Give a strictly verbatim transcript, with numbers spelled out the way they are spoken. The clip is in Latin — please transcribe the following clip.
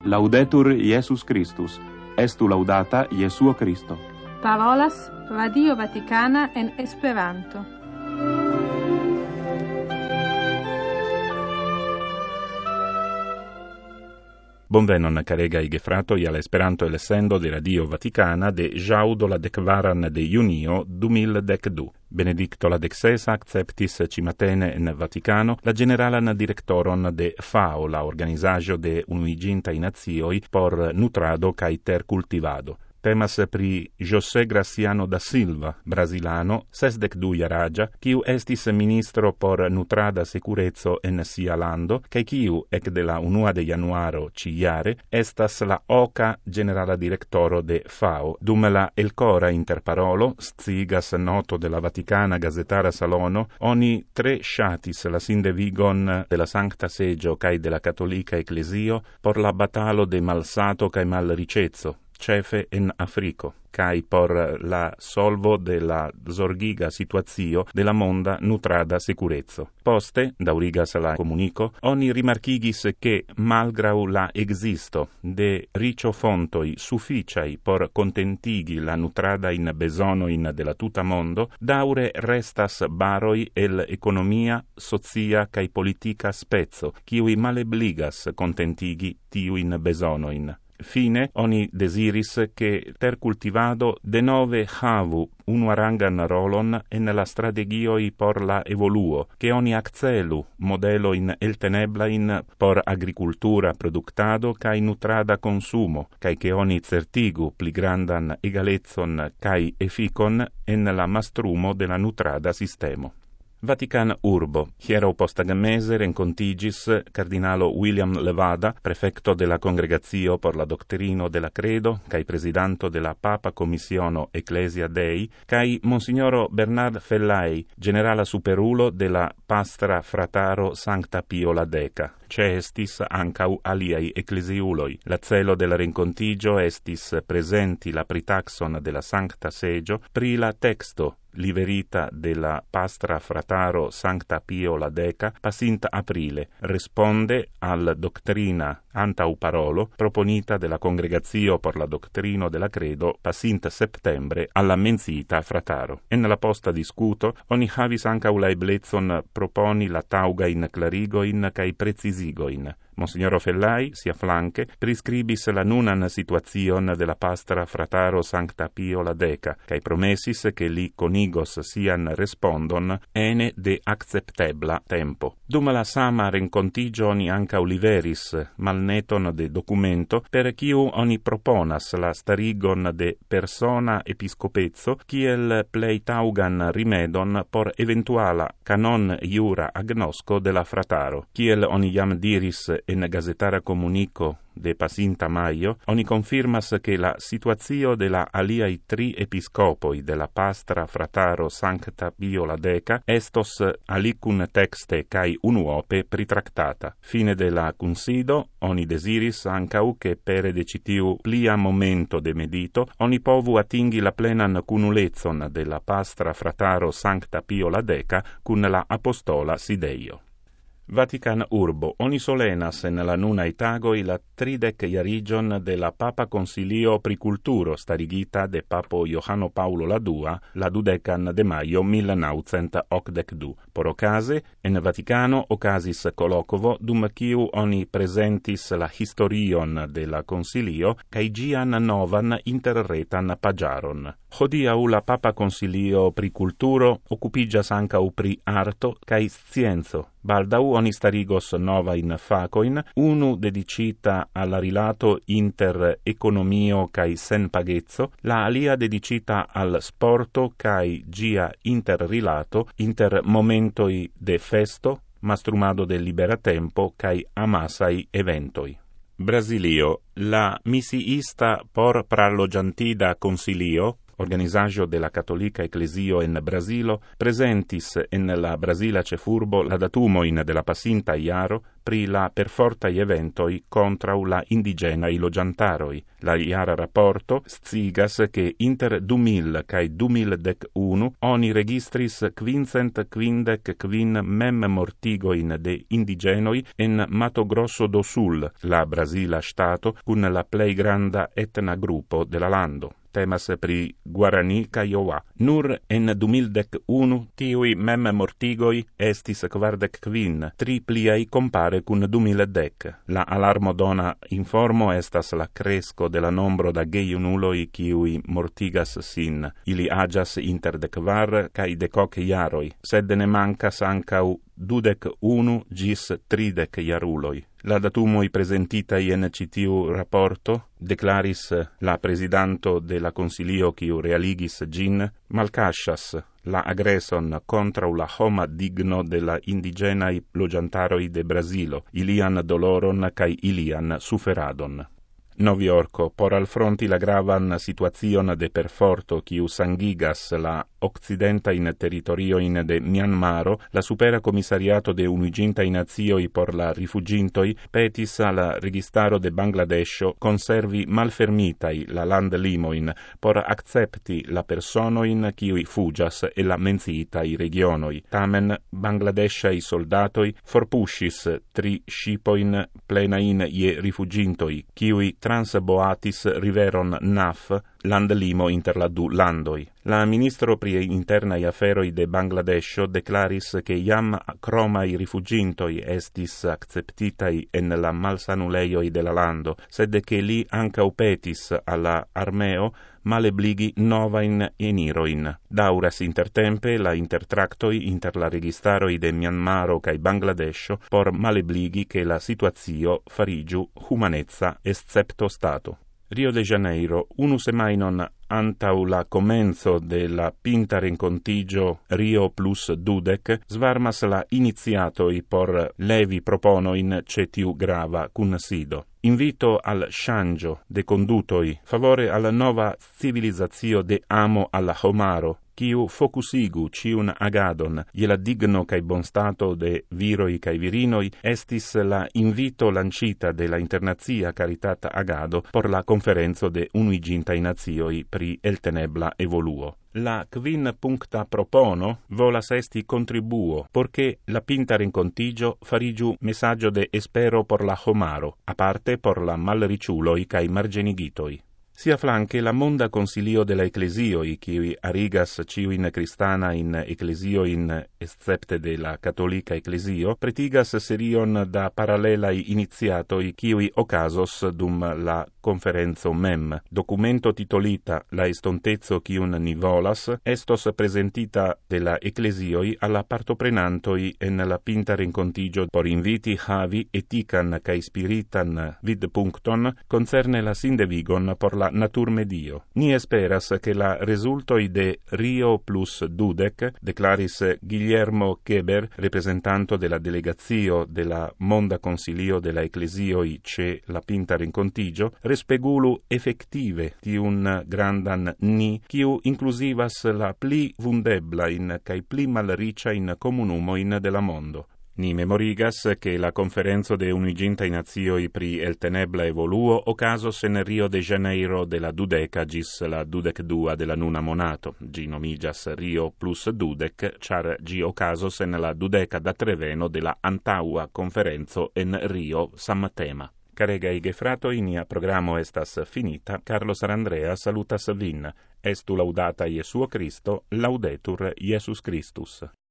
Laudetur Jesus Christus, estu laudata Jesuo Christo. Parolas Radio Vaticana en Esperanto. Bonvenon caregaj gefratoj al Esperanto elsendo de Radio Vaticana de jaudo la decvaran de junio du mil decdu. Benedicto la dexesa acceptis cimatene en Vaticano la generalan directoron de FAO, la organizajo de Unuigintaj Nacioj por nutrado kaj terkultivado. Temas pri José Graciano da Silva, brasilano, sesdekdu jaraĝa, kiu estis ministro por nutrada sekureco en sia lando, kaj kiu ekde la unua de januaro ĉiujare estas la oka generala direktoro de FAO. Dum la elkora interparolo, sciigas noto de la Vatikana gazetara salono, oni tre ŝatis la sindevigon de la Sankta Seĝo kaj de la Katolika Eklezio por la batalo de malsato kaj malriĉeco, cefe en Africo, cae por la solvo de la zorgiga situazio de la monda nutrada securezzo. Poste, daurigas la comunico, oni rimarchigis che, malgrau la existo de riĉo fontoi sufficiai por contentigi la nutrada in besono in de la tuta mondo, daure restas baroi el economia, socia cae politica spezzo, kiui malebligas contentigi tiu in besonoin. Fine, oni desiris che tercultivado denove havu unuarangan rolon en la strategioi por la evoluo, che oni accelu modelo in eltenebla in por agricultura productado cae nutrada consumo, cae che oni certigu pli grandan egalezzon cae efficon en la mastrumo de la nutrada sistemo. Vatican Urbo. Hiero postagmese rencontigis cardinalo William Levada, prefecto de la Congregazio por la Doctrino de la Credo, cae presidanto de la Papa Commissiono Ecclesia Dei, cae Monsignoro Bernard Fellai, generala superulo de la Pastra Frataro Sancta Pio la Deca. Ce estis ancau aliai ecclesiuloi. La celo de la rencontigio estis presenti la pritaxon de la Sancta Seggio pri la texto liverita de la Pastra Frataro Sancta Pio la Deca pasint aprile, responde al doctrina antau parolo proponita de la Congregazio por la Doctrino de la Credo pasint septembre alla menzita frataro. En la posta discuto, oni havis ancau la eblezzon proponi la tauga in clarigoin cae precisigoin. Monsignoro Fellai, sia flanque, prescribis la nunan situazion de la Pastra Frataro Sancta Pio la Deca, cae promesis che li conigos sian respondon ene de acceptebla tempo. Dum la sama rencontigio oni anca liveris malneton de documento per kiu oni proponas la starigon de persona episcopezzo kiel plei taugan rimedon por eventuala canon iura agnosco de la frataro. Kiel oni jam diris en gazetara comunico de pasinta maio, oni confirmas che la situazio de la aliai tri episcopoi de la Pastra Frataro Sancta Pio la Deca estos alicun texte cae unuope pritractata. Fine de la consido, oni desiris ancau che pere decitiu plia momento de medito, oni povu atingi la plenan cunulezzon de la Pastra Frataro Sancta Pio la Deca cun la Apostola Sideio. Vatican Urbo. Oni solenas en la nunaj tagoj la tridek jariĝon de la Papa Konsilio pri Kulturo starigita de Papo Johano Paulo la Dua la dudekan de majo mil naŭcent okdekdu. Por okaze, en Vatikano okazis kolokvo dum kiu oni prezentis la historion de la Konsilio kaj ĝian novan interretan paĝaron. Hodiaŭ la Papa Konsilio pri Kulturo okupiĝas ankaŭ pri arto kaj scienco. Baldaŭ oni starigos novajn fakojn, unu dedicita alla rilato inter economio kaj senpageco, la alia dedicita al sporto kaj ĝia interrilato inter momentoj de festo, mastrumado de libera tempo kaj amasaj eventoj. Brasilio. La misiista por pralloĝantida konsilio organizaggio de la Cattolica Ecclesio en Brasilo, presentis en la Brasila Cefurbo la datumoin de la pasinta iaro pri la perfortai eventoi contrau la indigenai logiantaroi. La iara rapporto scigas che inter du mil cae du mil dec unu oni registris quincent quindec quin mem mortigoin de indigenoi en Mato Grosso do Sul, la Brasila Stato, cun la plei granda etna gruppo de la lando. Temas pri Guarani Kaiowá. Nur en du mil dec unu tiui mem mortigoi estis quardec quin, tri pliai compare cun du mil dec. La alarmo dona informo estas la cresco de la nombro da geiunuloi kiui mortigas sin. Ili agias inter decvar cae decoc iaroi, sed ne mancas ancau dudec unu gis tridec iaruloi. La datumoi presentitai en citiu rapporto, declaris la presidanto de la Consilio quiu realigis gin, malcascias la agresson contrau la homa digno de la indigenai logiantaroi de Brasilo, ilian doloron cae ilian suferadon. Noviorco, por alfronti la gravan situazion de perforto quiu sangigas la occidenta in territorio in de Myanmaro, la supera commissariato de Unuiginta in Nazioi por la rifugintoi petis al registaro de Bangladesho conservi malfermitai la land limoin por accepti la personoin quiui fugias e la menciitai regionoi. Tamen Bangladeshai soldatoi forpushis tri shipoin plenain ie rifugintoi, quiui transboatis riveron Naf, land limo inter la du landoi. La ministro pri internai aferoi de Bangladesho declaris che iam cromai rifugintoi estis acceptitai en la malsanuleioi de la lando, sed che li ancau petis alla armeo malebligi novain eniroin. Dauras intertempe la intertractoi inter la registaroi de Myanmaro cae Bangladesho por malebligi che la situazio farigiu humanezza excepto stato. Rio de Janeiro, unu semainon antau la comenzo de la pinta rencontigio Rio plus dudec, svarmas la iniziatoi por levi proponoin cetiu grava cun sido. Invito al changio de condutoi, favore alla nova civilizazio de amo alla homaro, quiu focusigu ciun agadon je la digno cae bon stato de viroi cae virinoi, estis la invito lancita de la Internazia Caritat Agado por la conferenzo de Unuiginta in Nazioi pri el tenebla evoluo. La quin puncta propono volas esti contribuo, porche la pinta rencontigio farigiu messaggio de espero por la homaro, aparte por la malriciuloi cae margenigitoi. Sia flanque la monda consilio de la Ecclesioi, qui arigas ciuin cristana in ecclesioin excepte de la Cattolica Ecclesio, pretigas serion da parallelai iniziatoi qui ocasos dum la conferenzo mem. Documento titolita La estontezzo quiun ni volas, estos presentita de la Ecclesioi alla partoprenantoi en la pinta rencontigio por inviti havi etican cae spiritan vid puncton concerne la sindevigon por la natur medio. Ni esperas che la resultoi de Rio plus dudec, declaris Guillermo Keber, representanto de la delegazio de la Monda Consilio de la Ecclesioi ce la pinta rencontigio, respegulu effective di un grandan ni, quiu inclusivas la pli vundebla in cae pli malricia in comunumoin de la mondo. Ni memorigas che la conferenzo de Unuiginta in Nazioi pri el tenebla evoluo ocasos en Rio de Janeiro de la dudeca gis la dudec dua de la nuna monato. Gi nomigas Rio plus dudec, char gi ocasos en la dudeca da treveno de la antaua conferenzo en Rio samtema. Caregai gefratoi, nia programo estas finita. Carlo Sarandrea salutas vin. Estu laudata Iesuo Christo, laudetur Iesus Christus.